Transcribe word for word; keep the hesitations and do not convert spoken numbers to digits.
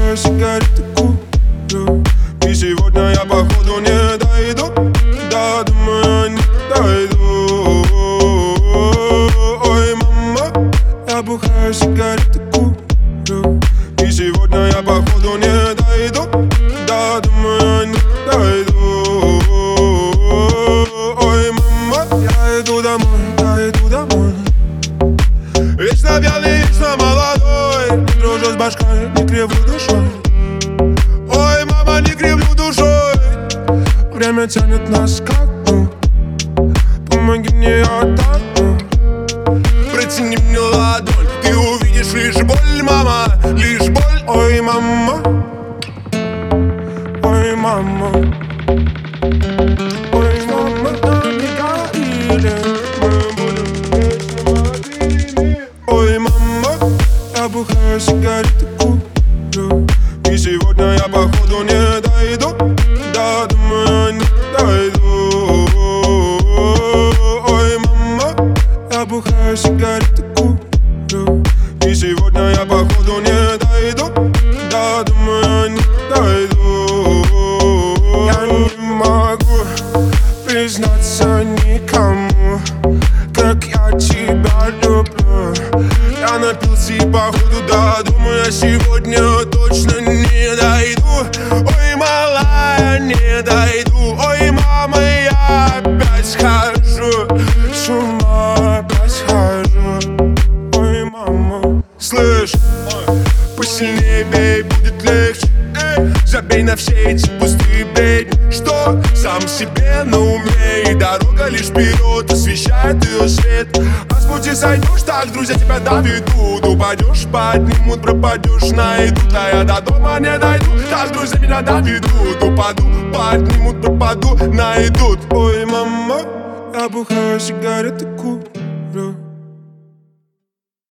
бухаю, сигареты курю. И сегодня я походу не дойду, да, думаю, не дойду. Ой, мама, я бухаю, сигареты курю. И сегодня я походу не дойду, да, думаю, не дойду. Ой, мама, я иду домой, я иду домой. Вечно пьяный, вечно молодой, не дружу с башкой, не кривлю душой. Ой, мама, не кривлю душой. Время тянет нас ко дну. Помоги мне отдохнуть. Протяни мне ладонь, ты увидишь лишь боль, мама, лишь боль. Ой, мама, ой, мама, ой, мама, не говорили, мы будем вечно молодыми. Ой, мама, я бухаю, сигареты курю. И сегодня я походу не дойду, да, думаю, не дойду. Ой, мама, я бухаю, сигареты курю. И сегодня я походу не дойду, да, думаю, не дойду. Я не могу признаться никому, как я тебя люблю. Я напился и походу, да, думаю, я сегодня точно не дойду. Ой, малая, не дойду. Ой, мама, я опять схожу с ума, опять схожу. Ой, мама, слышь, посильнее бей, будет легче. Забей на все эти пустые бредни, что сам себе на уме. И дорога лишь вперед освещает ее свет. А с пути сойдешь, так друзья тебя доведут. Упадешь, поднимут, пропадешь, найдут. А я до дома не дойду, так друзья меня доведут. Упаду, поднимут, пропаду, найдут. Ой, мама, я бухаю, сигареты курю.